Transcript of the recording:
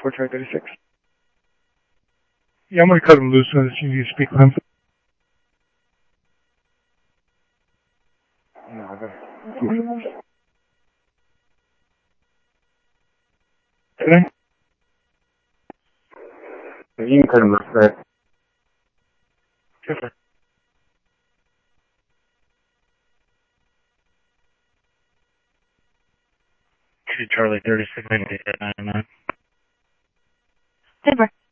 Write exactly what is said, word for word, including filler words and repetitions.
for Charlie thirty-six. Yeah, I'm going to cut him loose so that you need to speak with him. No, I got Okay? You can cut him loose, right? Yes, sir. Charlie thirty-six, nine nine. Denver.